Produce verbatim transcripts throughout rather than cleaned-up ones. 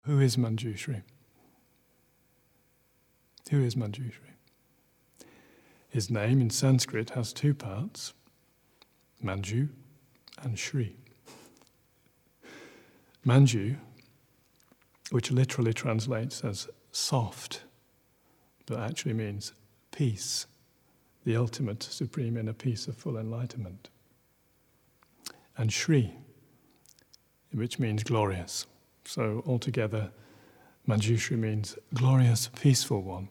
Who is Manjushri? Who is Manjushri? His name in Sanskrit has two parts, Manju and Shri. Manju, which literally translates as soft, but actually means peace, the ultimate supreme inner peace of full enlightenment. And Shri, which means glorious. So altogether, Manjushri means glorious, peaceful one.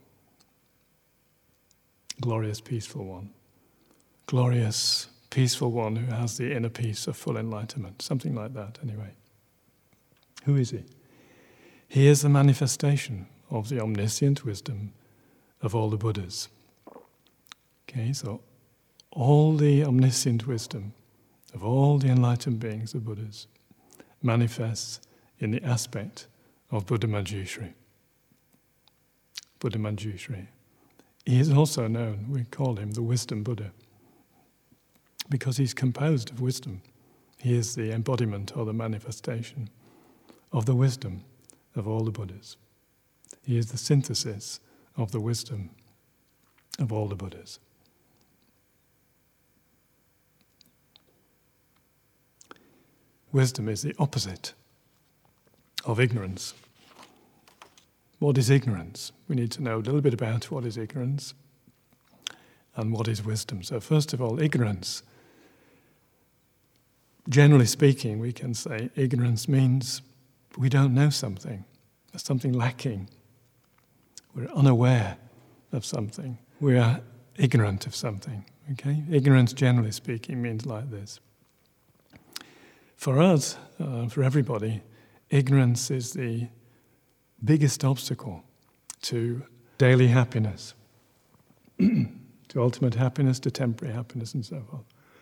Glorious, peaceful one. Glorious, peaceful one who has the inner peace of full enlightenment. Something like that, anyway. Who is he? He is the manifestation of the omniscient wisdom of all the Buddhas. Okay, so all the omniscient wisdom of all the enlightened beings, the Buddhas, manifests in the aspect of Buddha Manjushri. Buddha Manjushri. He is also known, we call him the Wisdom Buddha, because he's composed of wisdom. He is the embodiment or the manifestation of the wisdom of all the Buddhas. He is the synthesis of the wisdom of all the Buddhas. Wisdom is the opposite of ignorance. What is ignorance? We need to know a little bit about what is ignorance and what is wisdom. So first of all, ignorance. Generally speaking, we can say ignorance means we don't know something. There's something lacking. We're unaware of something. We are ignorant of something. Okay? Ignorance, generally speaking, means like this. For us, uh, for everybody, ignorance is the biggest obstacle to daily happiness, to ultimate happiness, to temporary happiness, and so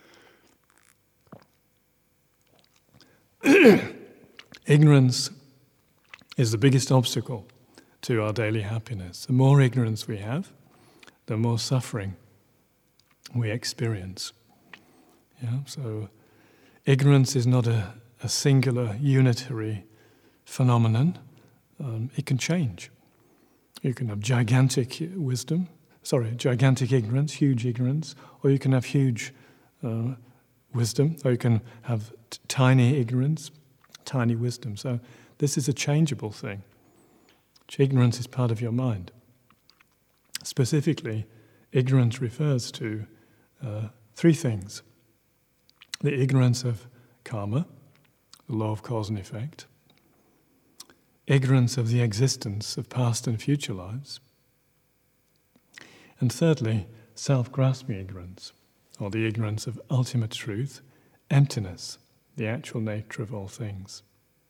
forth. Ignorance is the biggest obstacle to our daily happiness. The more ignorance we have, the more suffering we experience. Yeah, so ignorance is not a, a singular, unitary phenomenon. Um, it can change. You can have gigantic wisdom, sorry, gigantic ignorance, huge ignorance, or you can have huge uh, wisdom, or you can have t- tiny ignorance, tiny wisdom. So this is a changeable thing. Ignorance is part of your mind. Specifically, ignorance refers to uh, three things. The ignorance of karma, the law of cause and effect, ignorance of the existence of past and future lives, and thirdly, self-grasping ignorance, or the ignorance of ultimate truth, emptiness, the actual nature of all things.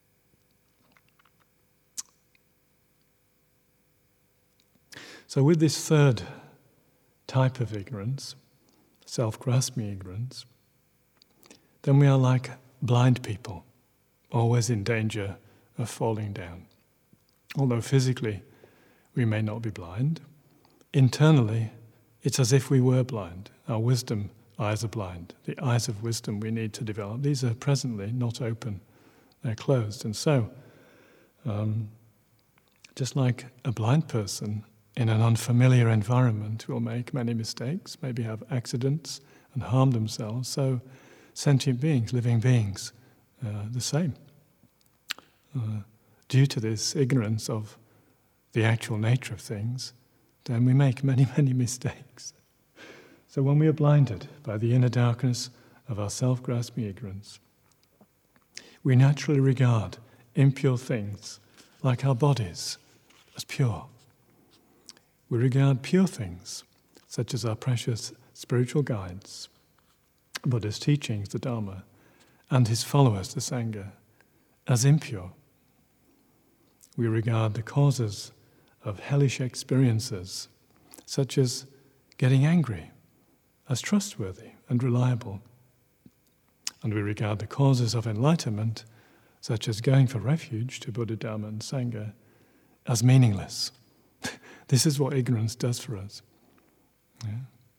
So with this third type of ignorance, self-grasping ignorance, then we are like blind people, always in danger of falling down. Although physically we may not be blind, internally it's as if we were blind. Our wisdom eyes are blind. The eyes of wisdom we need to develop, these are presently not open, they're closed. And so, um, just like a blind person in an unfamiliar environment will make many mistakes, maybe have accidents and harm themselves, so sentient beings, living beings, uh, the same. Uh, due to this ignorance of the actual nature of things, then we make many, many mistakes. So when we are blinded by the inner darkness of our self-grasping ignorance, we naturally regard impure things, like our bodies, as pure. We regard pure things, such as our precious spiritual guides, Buddha's teachings, the Dharma, and his followers, the Sangha, as impure. We regard the causes of hellish experiences, such as getting angry, as trustworthy and reliable. And we regard the causes of enlightenment, such as going for refuge to Buddha, Dharma and Sangha, as meaningless. This is what ignorance does for us. Yeah?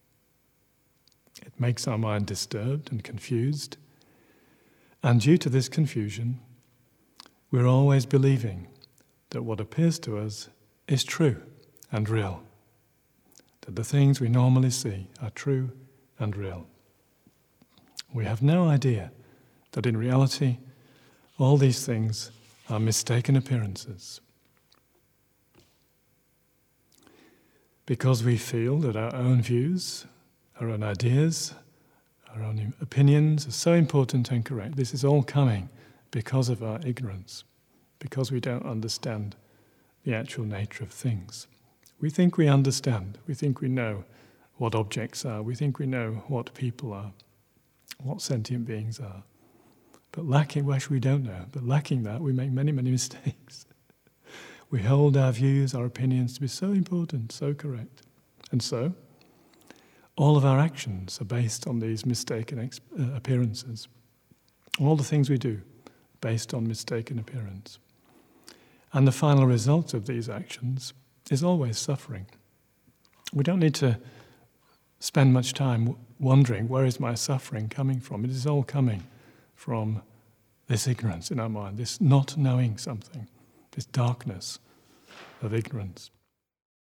It makes our mind disturbed and confused. And due to this confusion, we're always believing that what appears to us is true and real, that the things we normally see are true and real. We have no idea that in reality all these things are mistaken appearances. Because we feel that our own views, our own ideas, our own opinions are so important and correct. This is all coming because of our ignorance, because we don't understand the actual nature of things. We think we understand, we think we know what objects are, we think we know what people are, what sentient beings are. But lacking, well, actually we don't know, but lacking that, we make many, many mistakes. We hold our views, our opinions to be so important, so correct. And so, all of our actions are based on these mistaken ex- uh, appearances. All the things we do, based on mistaken appearance. And the final result of these actions is always suffering. We don't need to spend much time wondering, where is my suffering coming from? It is all coming from this ignorance in our mind, this not knowing something, this darkness of ignorance.